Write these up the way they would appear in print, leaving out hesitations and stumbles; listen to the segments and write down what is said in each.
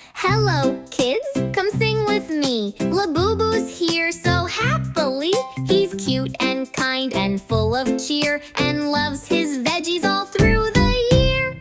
Hello, kids, come sing with me. Labubu's here so happily. He's cute and kind and full of cheer, and loves his veggies all through the year.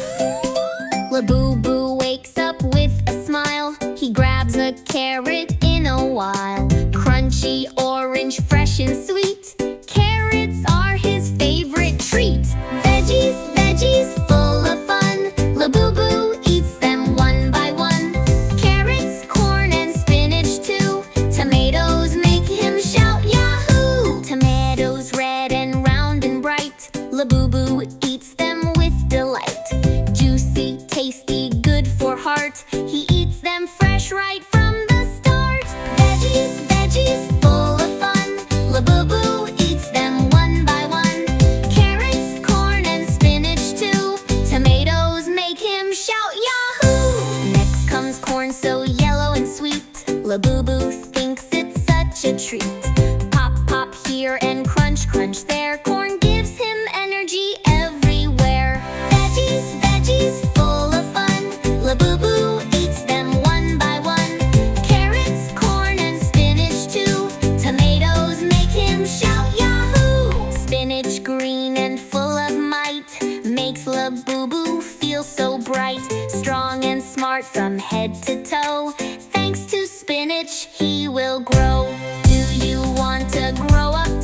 Labubu wakes up with a smile. He grabs a carrot in a while. Crunchy, orange, fresh and sweet. Carrots are his favorite treat. Veggies, veggies, full of fun. Labubu eats them one by one. Carrots, corn, and spinach too. Tomatoes make him shout Yahoo! Tomatoes red and round and bright. Labubu eats them with delight. Juicy, tasty, good for heart. He eats them fresh right from the start. Veggies, veggies, full of fun. Labubu eats them one by one. Carrots, corn, and spinach too. Tomatoes make him shout Yahoo! Next comes corn so yellow and sweet. Labubu thinks it's such a treat. Pop, pop here and crunch, crunch there. Corn gives him energy everywhere. Veggies, veggies, full of fun. Labubu eats them one by one. Carrots, corn, and spinach too. Tomatoes make him shout Yahoo! Spinach green and full of might makes Labubu feel so bright. Strong and smart from head to toe. Thanks to spinach, he will grow. Do you want to grow up